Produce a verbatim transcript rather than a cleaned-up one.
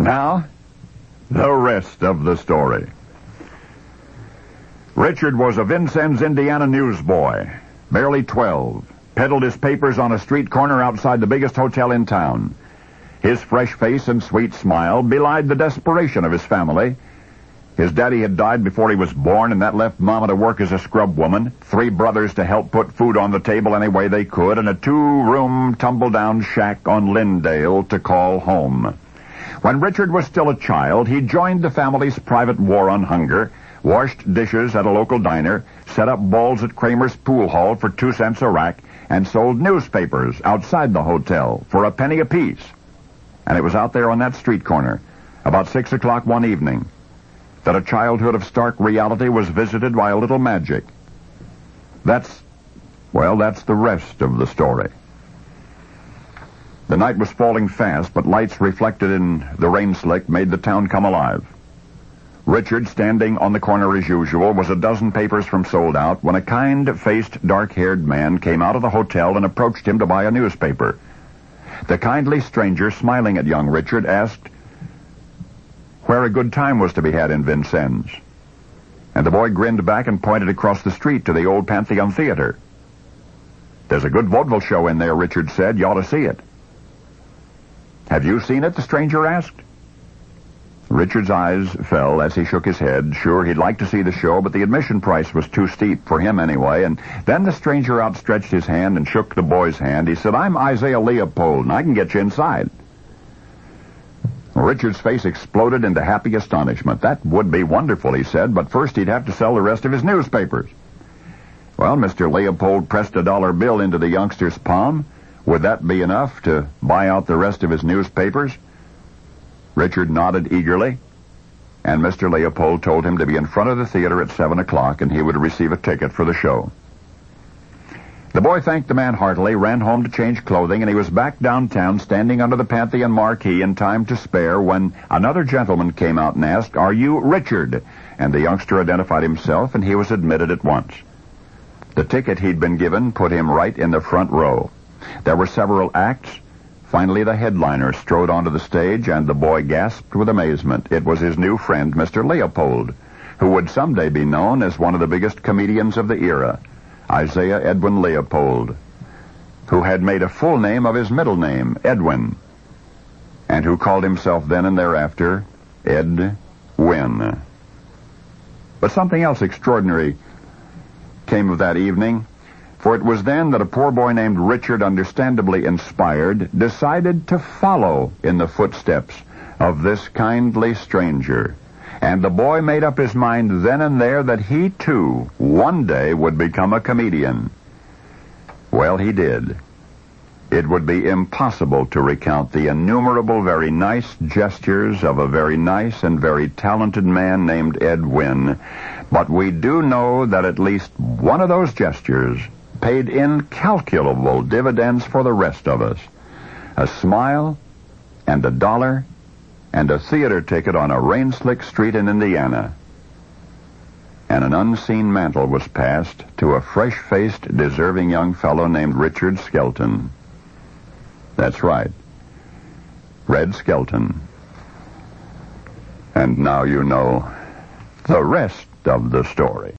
Now, the rest of the story. Richard was a Vincennes, Indiana newsboy, barely twelve, peddled his papers on a street corner outside the biggest hotel in town. His fresh face and sweet smile belied the desperation of his family. His daddy had died before he was born, and that left Mama to work as a scrub woman, three brothers to help put food on the table any way they could, and a two-room, tumble-down shack on Lindale to call home. When Richard was still a child, he joined the family's private war on hunger, washed dishes at a local diner, set up balls at Kramer's pool hall for two cents a rack, and sold newspapers outside the hotel for a penny apiece. And it was out there on that street corner, about six o'clock one evening, that a childhood of stark reality was visited by a little magic. That's, well, that's the rest of the story. The night was falling fast, but lights reflected in the rain slick made the town come alive. Richard, standing on the corner as usual, was a dozen papers from sold out when a kind-faced, dark-haired man came out of the hotel and approached him to buy a newspaper. The kindly stranger, smiling at young Richard, asked where a good time was to be had in Vincennes. And the boy grinned back and pointed across the street to the old Pantheon Theater. "There's a good vaudeville show in there," Richard said. "You ought to see it." "Have you seen it?" the stranger asked. Richard's eyes fell as he shook his head. Sure, he'd like to see the show, but the admission price was too steep for him anyway. And then the stranger outstretched his hand and shook the boy's hand. He said, "I'm Isaiah Leopold, and I can get you inside." Richard's face exploded into happy astonishment. That would be wonderful, he said, but first he'd have to sell the rest of his newspapers. Well, Mister Leopold pressed a dollar bill into the youngster's palm. Would that be enough to buy out the rest of his newspapers? Richard nodded eagerly, and Mister Leopold told him to be in front of the theater at seven o'clock, and he would receive a ticket for the show. The boy thanked the man heartily, ran home to change clothing, and he was back downtown standing under the Pantheon marquee in time to spare when another gentleman came out and asked, "Are you Richard?" And the youngster identified himself, and he was admitted at once. The ticket he'd been given put him right in the front row. There were several acts. Finally, the headliner strode onto the stage, and the boy gasped with amazement. It was his new friend, Mister Leopold, who would someday be known as one of the biggest comedians of the era, Isaiah Edwin Leopold, who had made a full name of his middle name, Edwin, and who called himself then and thereafter Ed Wynn. But something else extraordinary came of that evening, for it was then that a poor boy named Richard, understandably inspired, decided to follow in the footsteps of this kindly stranger. And the boy made up his mind then and there that he, too, one day would become a comedian. Well, he did. It would be impossible to recount the innumerable very nice gestures of a very nice and very talented man named Ed Wynn, but we do know that at least one of those gestures paid incalculable dividends for the rest of us. A smile and a dollar and a theater ticket on a rain-slick street in Indiana. And an unseen mantle was passed to a fresh-faced, deserving young fellow named Richard Skelton. That's right. Red Skelton. And now you know the rest of the story.